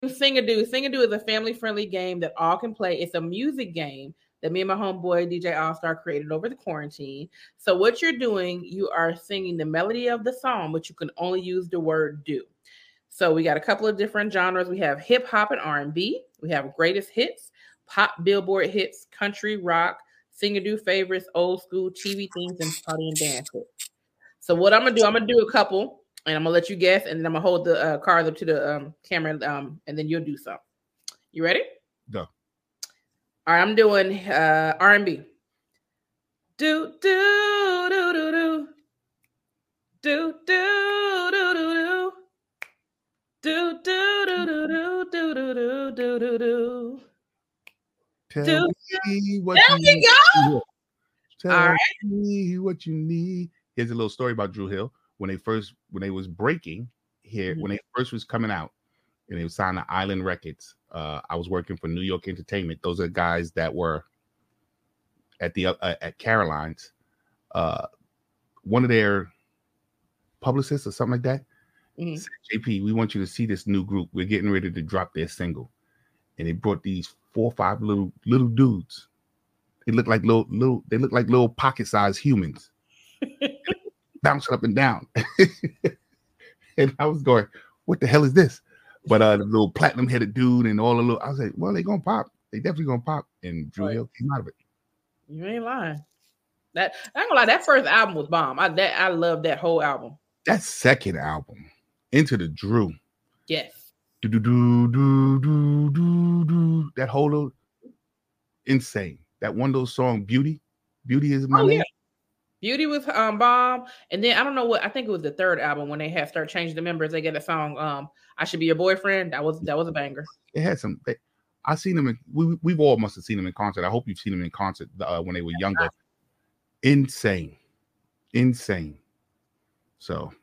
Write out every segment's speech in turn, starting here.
Sing-a-doo. Sing-a-doo is a family-friendly game that all can play. It's a music game that me and my homeboy DJ All-Star created over the quarantine. So what you're doing, you are singing the melody of the song, but you can only use the word do. So we got a couple of different genres. We have hip hop and R&B. We have greatest hits, pop billboard hits, country, rock, sing-a-doo favorites, old school TV themes, and party and dance hits. So what I'm gonna do a couple, and I'm gonna let you guess, and then I'm gonna hold the cards up to the camera, and then you'll do some. You ready? Go. All right, I'm doing R&B. Do do do do do do do do do do do do do do do do do do do. Tell me what there you we go. Tell me what you need. Here's a little story about Dru Hill. When they was breaking here, when they first was coming out, and they was signed to Island Records. I was working for New York Entertainment. Those are guys that were at the at Caroline's. One of their publicists or something like that said, JP, we want you to see this new group. We're getting ready to drop their single. And they brought these 4 or 5 little dudes. They look like little pocket-sized humans. Bouncing up and down. And I was going, what the hell is this? But the little platinum-headed dude and all the little, I was like, well, they gonna pop. They definitely gonna pop. And Dru Hill came out of it. You ain't lying. That I ain't gonna lie, that first album was bomb. I love that whole album. That second album, Into the Dru. Yes. Do do do do do do do. That whole little, insane. That one little song, Beauty. Beauty is my name. Yeah. Beauty was bomb. And then I don't know what, I think it was the third album when they had started changing the members. They get a song, I Should Be Your Boyfriend. That was a banger. It had some. I seen them we've all must have seen them in concert. I hope you've seen them in concert when they were younger. Insane. So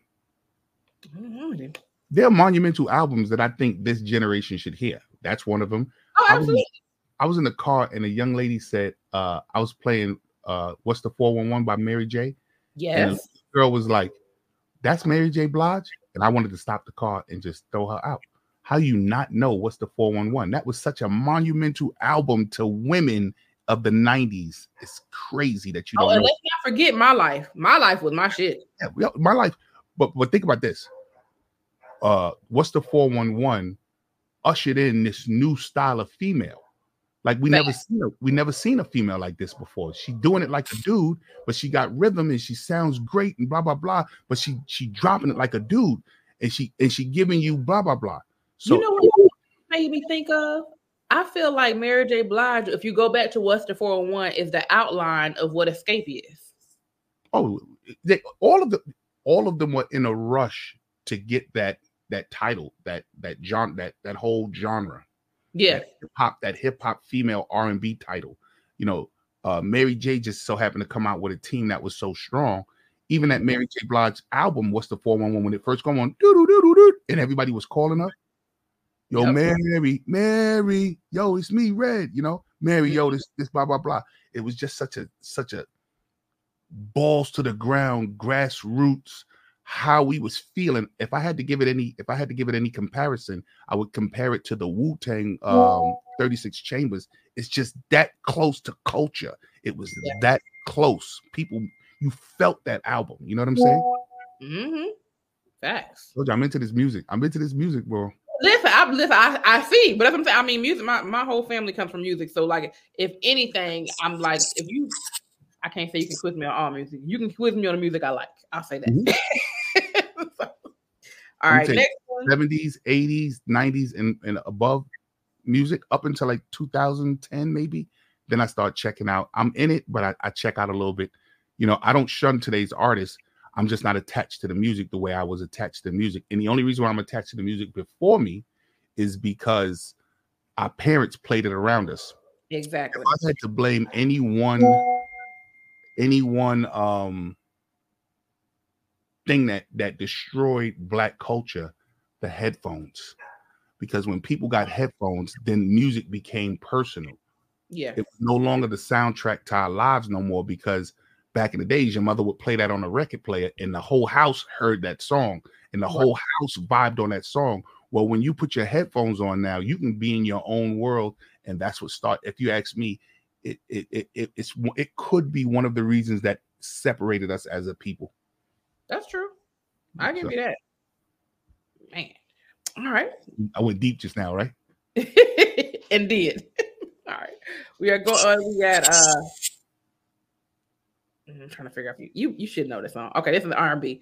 they're monumental albums that I think this generation should hear. That's one of them. Oh, absolutely. I was in the car and a young lady said, I was playing What's the 411 by Mary J. Yes. And the girl was like, that's Mary J. Blige? And I wanted to stop the car and just throw her out. How you not know What's the 411? That was such a monumental album to women of the 90s. It's crazy that you don't know. And let's not forget My Life. My Life was my shit. Yeah, My Life. But think about this. What's the 411 ushered in this new style of female. Like we never seen a female like this before. She doing it like a dude, but she got rhythm and she sounds great and blah blah blah. But she dropping it like a dude, and she giving you blah blah blah. So you know what made me think of? I feel like Mary J. Blige, if you go back to What's the 401, is the outline of what Escape is. Oh, all of them were in a rush to get that title, that whole genre. Yeah, that hip hop female R&B title. You know, Mary J. just so happened to come out with a team that was so strong. Even that Mary J. Blige album, What's the 411, when it first come on, and everybody was calling her, yo, yep. Mary, yo, it's me, Red. You know, Mary, yo, this blah blah blah. It was just such a balls to the ground, grassroots. How we was feeling. If I had to give it any comparison, I would compare it to the Wu-Tang 36 Chambers. It's just that close to culture. It was that close. People, you felt that album. You know what I'm saying? Mm-hmm. Facts. I'm into this music. Bro. Listen, I see, but that's what I'm saying. I mean, music. My whole family comes from music. So, like, if anything, I'm like, I can't say you can quiz me on all music. You can quiz me on the music I like. I'll say that. Mm-hmm. All right, next one. 70s, 80s, 90s, and above music up until like 2010, maybe. Then I start checking out. I'm in it, but I check out a little bit. You know, I don't shun today's artists. I'm just not attached to the music the way I was attached to the music. And the only reason why I'm attached to the music before me is because our parents played it around us. Exactly. If I had to blame anyone thing that destroyed Black culture, the headphones. Because when people got headphones, then music became personal. Yeah, it was no longer the soundtrack to our lives no more, because back in the days your mother would play that on a record player and the whole house heard that song and the whole house vibed on that song. Well, when you put your headphones on now, you can be in your own world, and that's what start. If you ask me, it could be one of the reasons that separated us as a people. That's true. I give you that. Man. All right. I went deep just now, right? Indeed. All right. We are going we got I'm trying to figure out if you should know this song. Okay, this is the R&B.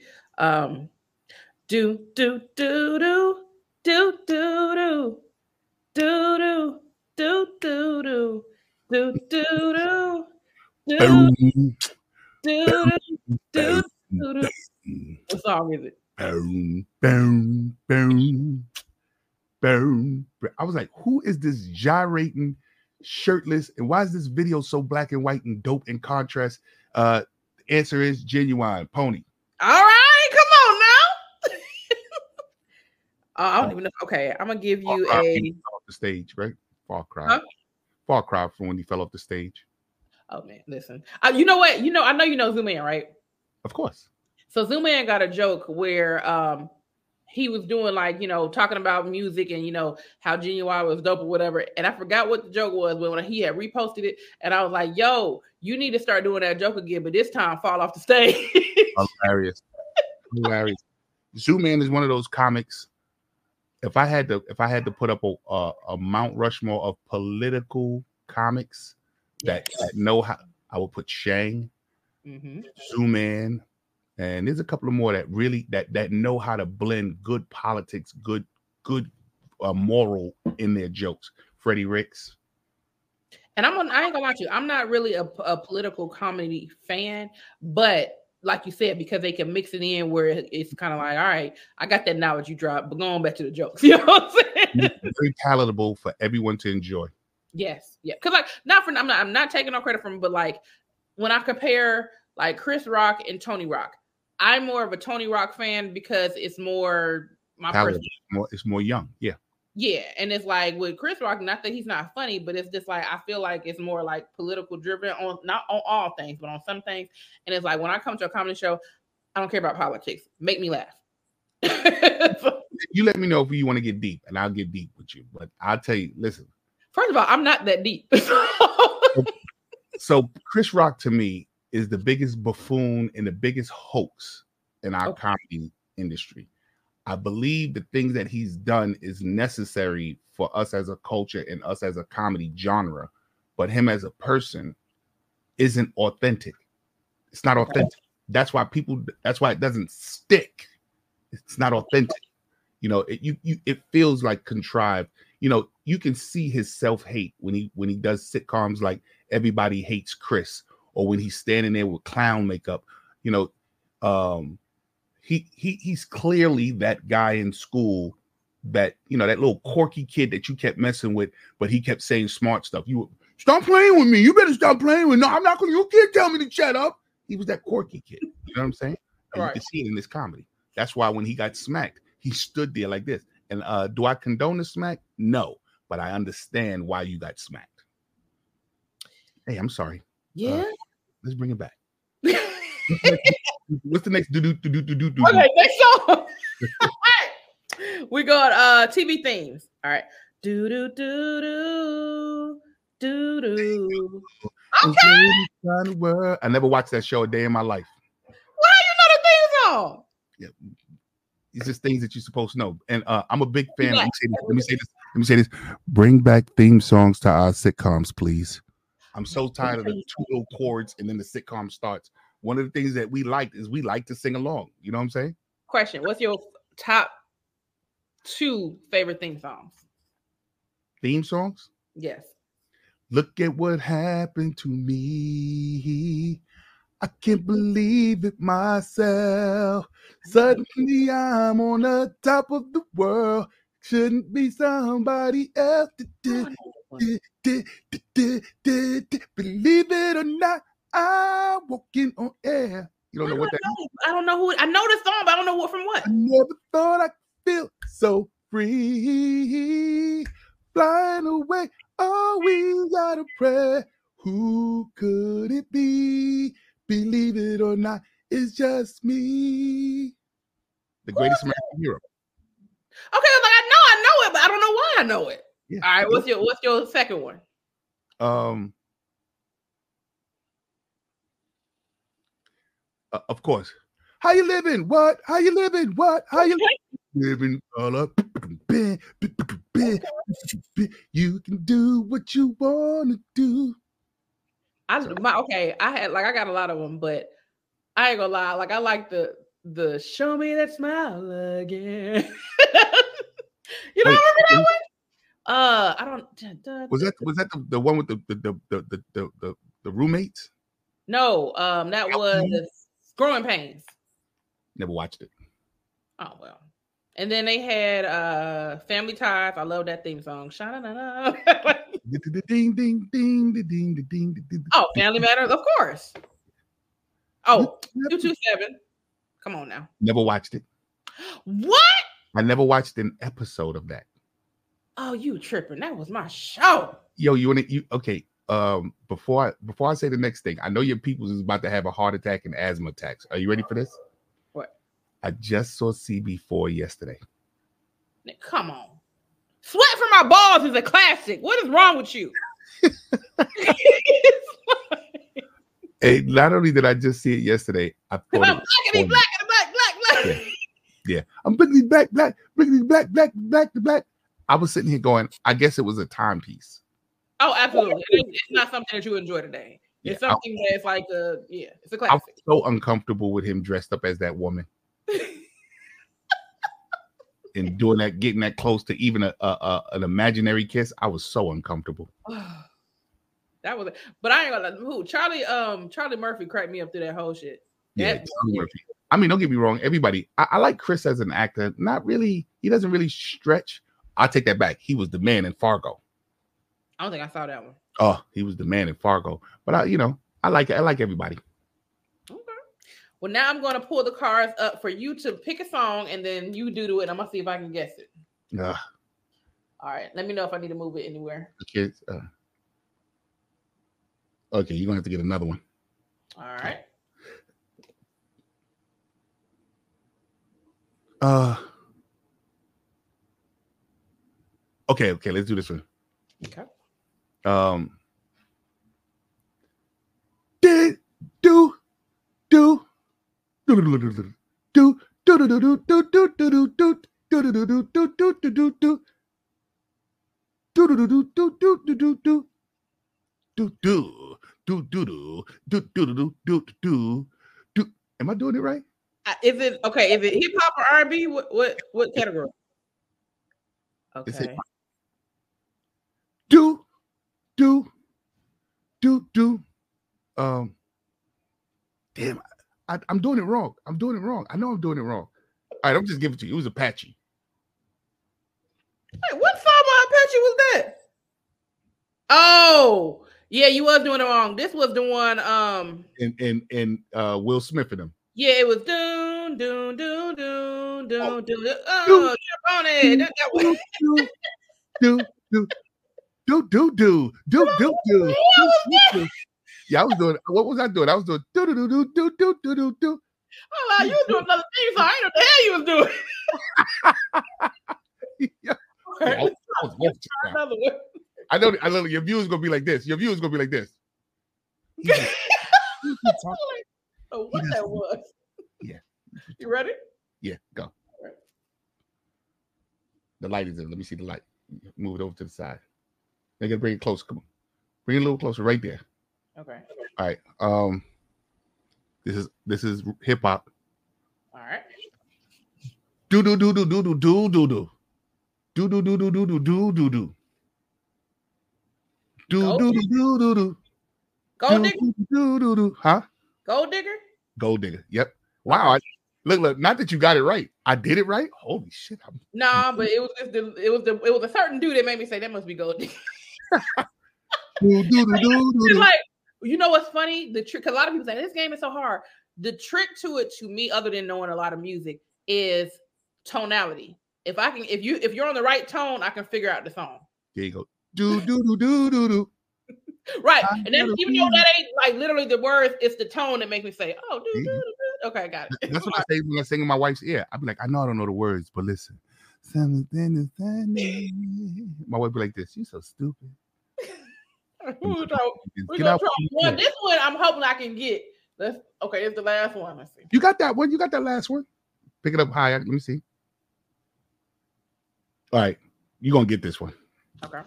Do do do do do do do do do do do do do do do do do do. What song is it? Boom, boom, boom, boom. I was like, who is this gyrating, shirtless, and why is this video so black and white and dope in contrast? The answer is Genuine Pony. All right, come on now. I don't even know. Okay, I'm gonna give you off the stage, right? Far Cry. Huh? Far Cry from when he fell off the stage. Oh man, listen. You know what? I know you know Zoom-Man, right? Of course. So Zoom-Man got a joke where he was doing like, talking about music and how Genuine was dope or whatever. And I forgot what the joke was, but when he had reposted it, and I was like, yo, you need to start doing that joke again, but this time fall off the stage. Hilarious. Hilarious. Zoom-Man is one of those comics. If I had to put up a Mount Rushmore of political comics that know how, I would put Shang, Zoom-Man, and there's a couple of more that really that know how to blend good politics, good moral in their jokes. Freddie Ricks. And I ain't gonna lie to you, I'm not really a political comedy fan, but like you said, because they can mix it in where it's kind of like, all right, I got that knowledge you dropped, but going back to the jokes, you know what I'm saying? It's very palatable for everyone to enjoy. Yes, yeah, because I'm not taking no credit from him, but like when I compare like Chris Rock and Tony Rock, I'm more of a Tony Rock fan because it's more my personal. It's more young, yeah. Yeah, and it's like with Chris Rock, not that he's not funny, but it's just like I feel like it's more like political driven on not on all things, but on some things. And it's like when I come to a comedy show, I don't care about politics. Make me laugh. You let me know if you want to get deep, and I'll get deep with you. But I'll tell you, listen. First of all, I'm not that deep. So Chris Rock to me is the biggest buffoon and the biggest hoax in our comedy industry. I believe the things that he's done is necessary for us as a culture and us as a comedy genre, but him as a person isn't authentic. It's not authentic. That's why it doesn't stick. It's not authentic. It feels like contrived. You can see his self-hate when he does sitcoms like Everybody Hates Chris, or when he's standing there with clown makeup. He's clearly that guy in school that that little quirky kid that you kept messing with, but he kept saying smart stuff. You stop playing with me. You better stop playing with me. No, I'm not going to. You can't tell me to shut up. He was that quirky kid. You know what I'm saying? Right. You can see it in this comedy. That's why when he got smacked, he stood there like this. And do I condone the smack? No, but I understand why you got smacked. Hey, I'm sorry. Yeah. Let's bring it back. What's the next do? Okay, next song. We got TV themes. All right. Do. Okay. I never watched that show a day in my life. Why you know the theme song? Yeah. It's just things that you're supposed to know. And I'm a big fan. Let me say this. Bring back theme songs to our sitcoms, please. I'm so tired of the two little chords and then the sitcom starts. One of the things that we like to sing along. You know what I'm saying? Question: what's your top 2 favorite theme songs? Theme songs? Yes. Look at what happened to me. I can't believe it myself. Suddenly I'm on the top of the world. Shouldn't be somebody else. Believe it or not, I'm walking on air. You don't know what that is? I don't know who. I know the song, but I don't know what from what. I never thought I'd feel so free. Flying away, oh, we gotta pray. Who could it be? Believe it or not, it's just me. The greatest American hero. Okay, I was like, I know it, but I don't know why I know it. Yeah. All right, what's your second one? Of course. How you living? What? How you living? What? How you living? All up. You can do what you want to do. I got a lot of them, but I ain't gonna lie. Like I like the show me that smile again. You know, remember that one? I don't. Was that the one with the roommates? No, that was Growing Pains. Never watched it. Oh well. And then they had Family Ties. I love that theme song. Ding ding ding ding ding ding. Oh, Family Matters, of course. Oh, 227. Come on now. Never watched it. What? I never watched an episode of that. Oh, you tripping? That was my show. Yo, okay? Before I say the next thing, I know your people is about to have a heart attack and asthma attacks. Are you ready for this? What? I just saw CB4 yesterday. Come on. Sweat from My Balls is a classic. What is wrong with you? Hey, not only did I just see it yesterday, I thought I'm black. Yeah. I'm blickety black. I was sitting here going, I guess it was a timepiece. Oh, absolutely. It's not something that you enjoy today. It's something that's like it's a classic. I'm so uncomfortable with him dressed up as that woman. And doing that, getting that close to even an imaginary kiss. I was so uncomfortable. That was, but I ain't gonna who Charlie Murphy cracked me up through that whole shit. Yeah, Charlie Murphy. I mean, don't get me wrong. Everybody, I like Chris as an actor. Not really. He doesn't really stretch. I take that back. He was the man in Fargo. I don't think I saw that one. Oh, he was the man in Fargo. But I like everybody. Okay. Well, now I'm going to pull the cards up for you to pick a song, and then you do it. I'm gonna see if I can guess it. All right. Let me know if I need to move it anywhere. Okay. Okay, you're gonna have to get another one. All right. Okay, let's do this one. Okay. Am I doing it right? Is it okay? Is it hip hop or R&B? What category? Okay. Do. Damn, I'm doing it wrong. I know I'm doing it wrong. All right, I'm just giving it to you. It was Apache. Hey, what song by Apache was that? Oh, yeah, you was doing it wrong. This was the one. And Will Smith and them. Yeah, it was doon. Oh, jump on it. That one. Do. Yeah, I was doing. What was I doing? I was doing do. Oh, you was doing another thing, so I ain't know what the hell you was doing. Yeah. I know. Your viewers gonna be like this. Oh, what that was? Yeah. You ready? Yeah, go. Right. The light is in. Let me see the light. Move it over to the side. They gotta bring it close. Come on, bring it a little closer, right there. Okay. All right. This is hip hop. All right. Do. Go Digger. Huh? Gold Digger. Gold Digger. Yep. Wow. Look. Not that you got it right. I did it right. Holy shit. Nah, but it was a certain dude that made me say that must be Gold Digger. Like, you know what's funny? The trick, because a lot of people say this game is so hard. The trick to it, to me, other than knowing a lot of music, is tonality. If you're on the right tone, I can figure out the song. There you go. Do. Right, and then even though that ain't like literally the words, it's the tone that makes me say, "Oh, do." Okay, got it. That's what I say when I sing in my wife's ear. I be like, I know I don't know the words, but listen, My wife be like this. You so stupid. Get out. Well, this one I'm hoping I can get. Okay, it's the last one. Let's see. You got that one? You got that last one? Pick it up higher. Let me see. All right. You're going to get this one. Okay.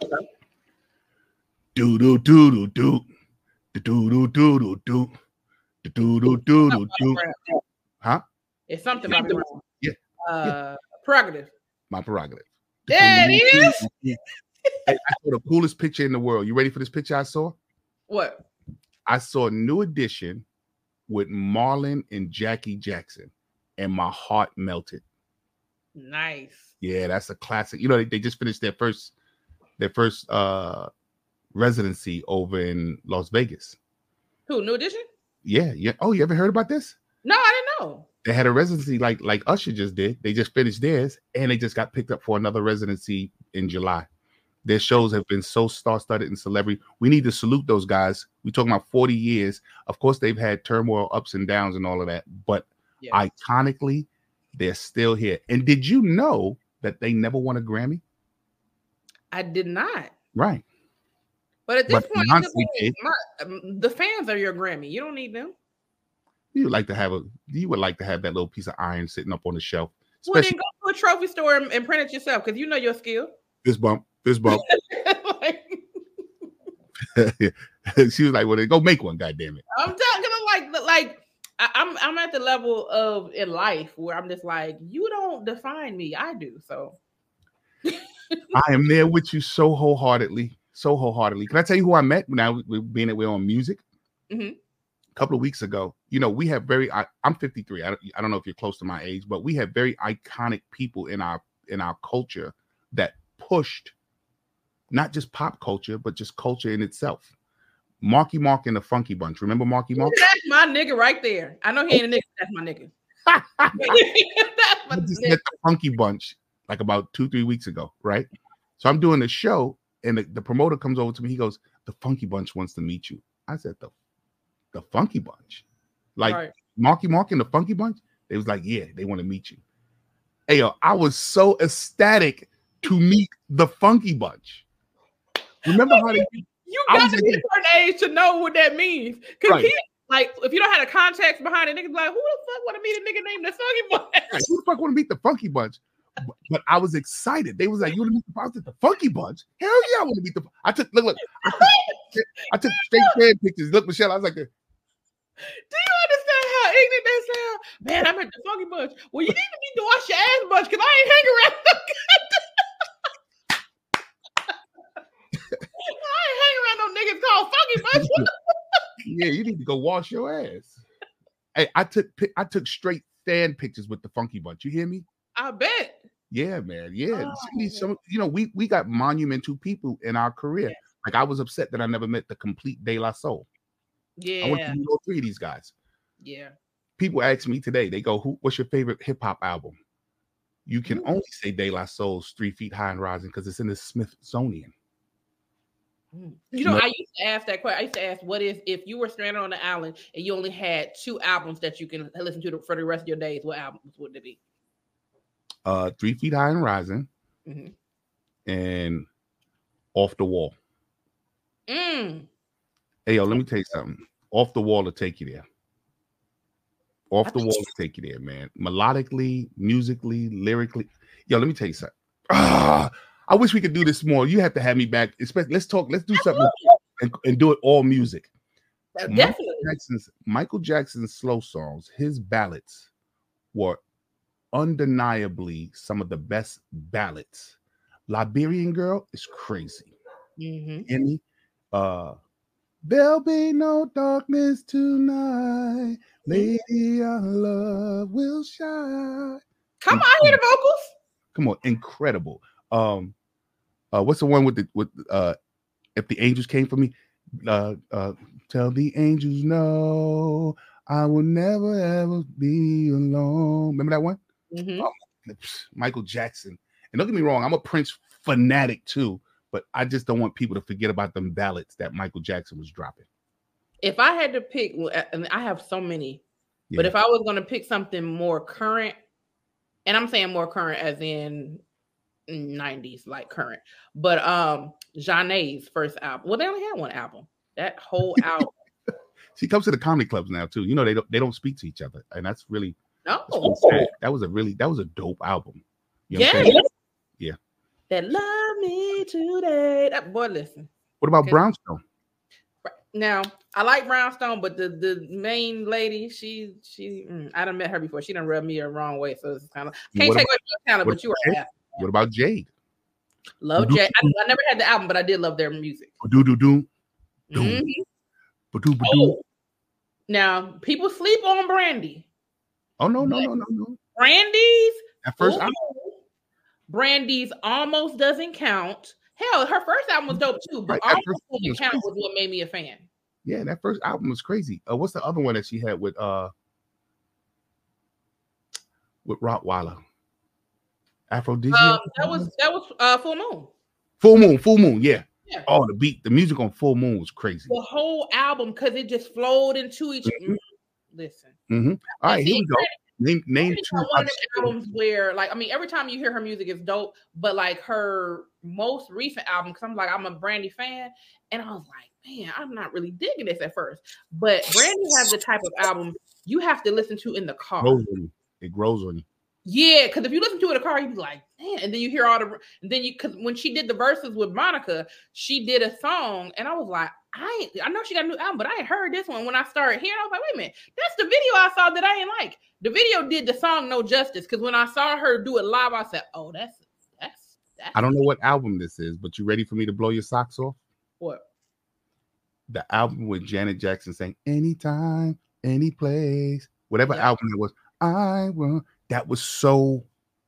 Do do do do do. Do do do do do. Do do do do do. Huh? It's something about the Yeah. Prerogative. My prerogative. There it is. I saw the coolest picture in the world. You ready for this picture I saw? What? I saw a New Edition with Marlon and Jackie Jackson, and my heart melted. Nice. Yeah, that's a classic. You know, they just finished their first residency over in Las Vegas. Who? New Edition? Yeah. Oh, you ever heard about this? No, I didn't know. They had a residency like Usher just did. They just finished theirs, and they just got picked up for another residency in July. Their shows have been so star-studded and celebrity. We need to salute those guys. We're talking about 40 years. Of course, they've had turmoil, ups and downs, and all of that. But iconically, they're still here. And did you know that they never won a Grammy? I did not. Right. But at this point, the fans are your Grammy. You don't need them. You would like to have that little piece of iron sitting up on the shelf. Well, then go to a trophy store and print it yourself because you know your skill. This bump. She was like, "Well, then go make one, goddammit." I'm talking I'm at the level of in life where I'm just like, you don't define me, I do. So I am there with you so wholeheartedly. Can I tell you who I met now we're on music? Mm-hmm. A couple of weeks ago, you know, we have I'm 53. I don't know if you're close to my age, but we have very iconic people in our culture that pushed not just pop culture, but just culture in itself. Marky Mark and the Funky Bunch. Remember Marky Mark? That's my nigga right there. I know he ain't a nigga. That's my nigga. I just met the Funky Bunch like about 2-3 weeks ago, right? So I'm doing the show, and the promoter comes over to me. He goes, "The Funky Bunch wants to meet you." I said, the Funky Bunch? Like right. Marky Mark and the Funky Bunch? They was like, yeah, they want to meet you. Hey, yo, I was so ecstatic to meet the Funky Bunch. Remember how they... You got to be a certain age to know what that means. Because like, if you don't have a context behind it, niggas be like, who the fuck want to meet a nigga named the Funky Bunch? Right, who the fuck want to meet the Funky Bunch? But I was excited. They was like, you want to meet the Funky Bunch? Hell yeah, I want to meet the... I took straight fan pictures. Look, Michelle, I was like... Do you understand how ignorant that sounds? Man, I met the Funky Bunch. Well, you need to meet the Wash Your Ass Bunch because I ain't hanging around no niggas called Funky Bunch. Yeah, you need to go wash your ass. Hey, I took straight fan pictures with the Funky Bunch. You hear me? I bet. Yeah, man. Yeah. Oh, you know, we got monumental people in our career. Yeah. Like I was upset that I never met the complete De La Soul. Yeah. I went to meet all three of these guys. Yeah. People ask me today, they go, what's your favorite hip-hop album? You can only say De La Soul's 3 Feet High and Rising because it's in the Smithsonian. You know, I used to ask that question. I used to ask, what if you were stranded on the island and you only had 2 albums that you can listen to for the rest of your days? What albums would it be? 3 Feet High and Rising, and Off the Wall. Hey, yo, let me tell you something. Off the Wall will take you there. Off the Wall will take you there, man. Melodically, musically, lyrically. Yo, let me tell you something. I wish we could do this more. You have to have me back. Let's talk. Let's do something and do it all music. Definitely. Michael Jackson's slow songs, his ballads were undeniably some of the best ballads. Liberian Girl is crazy. Hear me? There'll be no darkness tonight. Lady, our love will shine. Come on, I hear the vocals. Come on, incredible. What's the one with if the angels came for me? Tell the angels no, I will never ever be alone. Remember that one? Michael Jackson. And don't get me wrong, I'm a Prince fanatic too, but I just don't want people to forget about them ballads that Michael Jackson was dropping. If I had to pick, and I have so many, but if I was going to pick something more current, and I'm saying more current as in 90s, like current. But Janae's first album. Well, they only had one album. That whole album. She comes to the comedy clubs now too. You know, they don't speak to each other, and that's really no. That was a dope album. You know yeah. That love me today. That boy, listen. What about Brownstone? Now I like Brownstone, but the main lady, she I done met her before. She done rubbed me the wrong way, so it's kind of can't take away your talent, but you are asking. What about Jade? Love Jade. I never had the album, but I did love their music. Now people sleep on Brandy. Oh no. Brandy's at first Brandy's Almost Doesn't Count. Hell, her first album was dope too, but Almost Doesn't Count was what made me a fan. Yeah, that first album was crazy. What's the other one that she had with Rottweiler? Aphrodisiac? That was Full Moon. Full Moon, yeah. Oh, the music on Full Moon was crazy. The whole album, because it just flowed into each other. Listen. Mm-hmm. All right, here we go. Name two one of them albums where, like, I mean, every time you hear her music is dope, but like her most recent album, because I'm a Brandy fan, and I was like, man, I'm not really digging this at first. But Brandy has the type of album you have to listen to in the car. It grows on you. Yeah, because if you listen to it in the car, you'd be like, man, and then you hear because when she did the verses with Monica, she did a song, and I was like, I know she got a new album, but I ain't heard this one. When I started hearing, I was like, wait a minute, that's the video I saw that I didn't like. The video did the song no justice, because when I saw her do it live, I said, oh, that's. I don't know what album this is, but you ready for me to blow your socks off? What? The album with Janet Jackson saying anytime, any place, whatever album it was, that was so.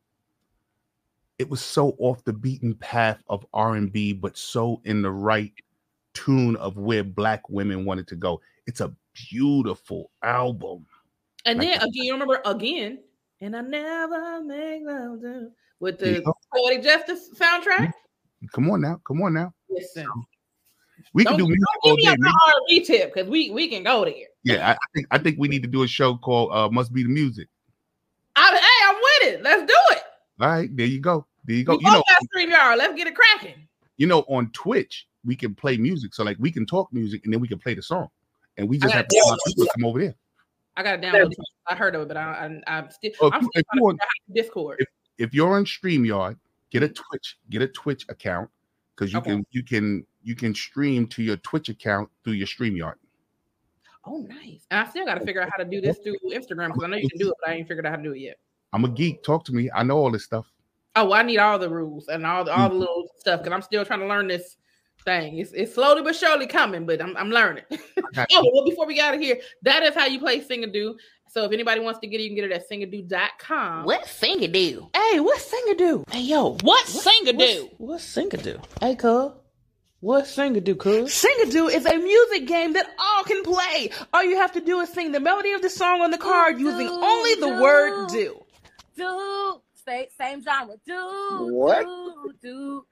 It was so off the beaten path of R&B, but so in the right tune of where Black women wanted to go. It's a beautiful album. And like then again, you remember again, and I never make love to with the Poetic Justice soundtrack. Come on now. Listen, we can do music all day. R&B tip because we can go there. Yeah, I think we need to do a show called "Must Be the Music." I'm with it. Let's do it. All right, there you go. We both got StreamYard. Let's get it cracking. You know, on Twitch we can play music, so like we can talk music and then we can play the song, and we just have people come over there. I got to download it. I heard of it, but I'm still trying to figure out Discord. If you're on StreamYard, get a Twitch account because you can stream to your Twitch account through your StreamYard. Oh, nice. And I still got to figure out how to do this through Instagram because I know you can do it, but I ain't figured out how to do it yet. I'm a geek. Talk to me. I know all this stuff. Oh, well, I need all the rules and all the little stuff because I'm still trying to learn this thing. It's slowly but surely coming, but I'm learning. Well, before we get out of here, that is how you play Singadoo. So if anybody wants to get it, you can get it at singadoo.com. What Singadoo? Hey, what's Singadoo? Hey, yo, what's Singadoo? What's Singadoo? Hey, cuz. What's Singadoo, cuz? Singadoo is a music game that all can play. All you have to do is sing the melody of the song on the card using only the word do. Do. Same genre. Do. What? Do.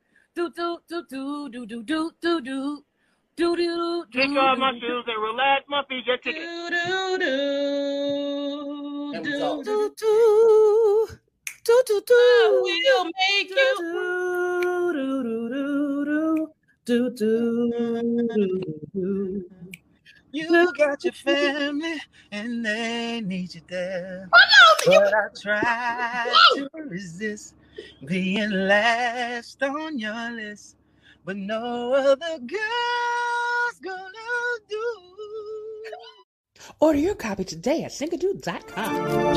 Do. Kick off my shoes and relax my feet. Get ticket. We'll make you. You got your family and they need you there. But I try to resist being last on your list. But no other girl's gonna do. Order your copy today at singadoo.com.